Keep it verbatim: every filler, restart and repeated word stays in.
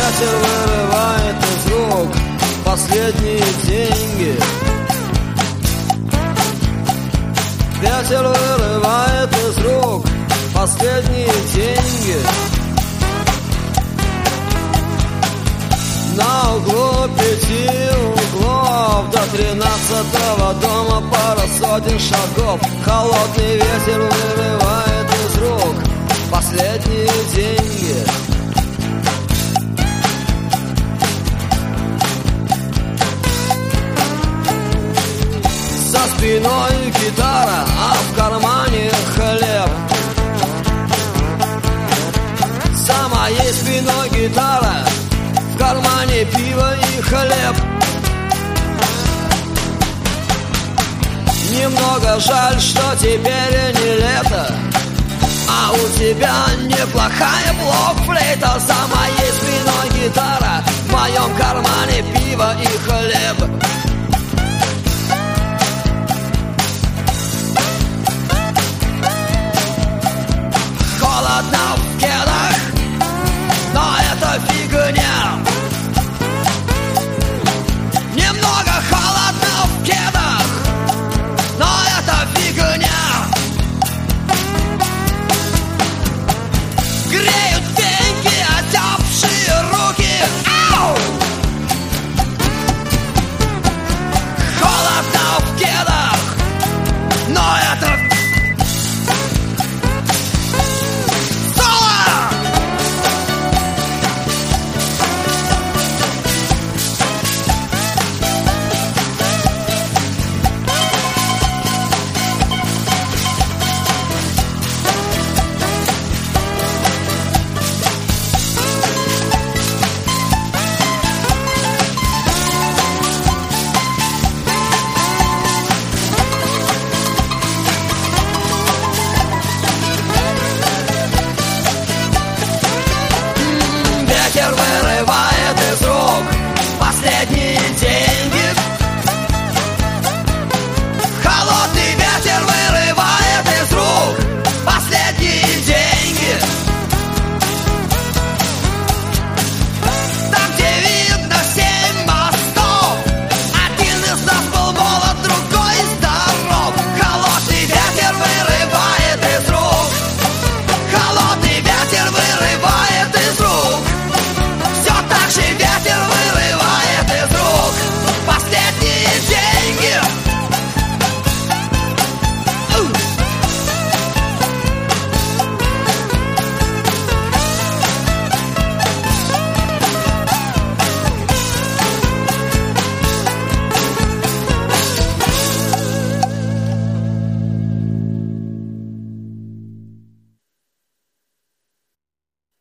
Ветер вырывает из рук последние деньги. Ветер вырывает из рук последние деньги. На углу пяти углов до тринадцатого дома пара сотен шагов. Холодный ветер вырывает из рук последние деньги. За спиной гитара, а в кармане хлеб. За моей спиной гитара, в кармане пиво и хлеб. Немного жаль, что теперь не лето, а у тебя неплохая блок-флейта. За моей спиной гитара, в моем кармане пиво и хлеб. Холодно в кедах, но это фигня. Немного холодно в кедах, но это фигня. Греют деньги, отявшие руки. Ау! Холодно в кедах, но это ветер вырывает